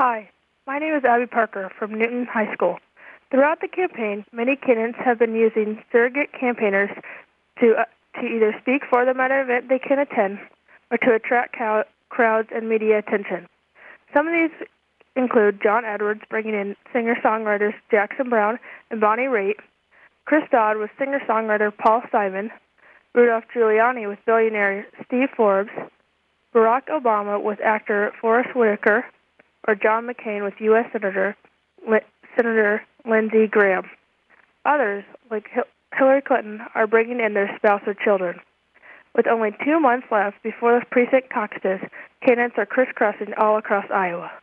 Hi, my name is Abby Parker from Newton High School. Throughout the campaign, many candidates have been using surrogate campaigners to either speak for them at an event they can attend or to attract crowds and media attention. Some of these include John Edwards bringing in singer-songwriters Jackson Browne and Bonnie Raitt, Chris Dodd with singer-songwriter Paul Simon, Rudolph Giuliani with billionaire Steve Forbes, Barack Obama with actor Forest Whitaker, or John McCain with U.S. Senator Lindsey Graham. Others, like Hillary Clinton, are bringing in their spouse or children. With only 2 months left before the precinct caucuses, candidates are crisscrossing all across Iowa.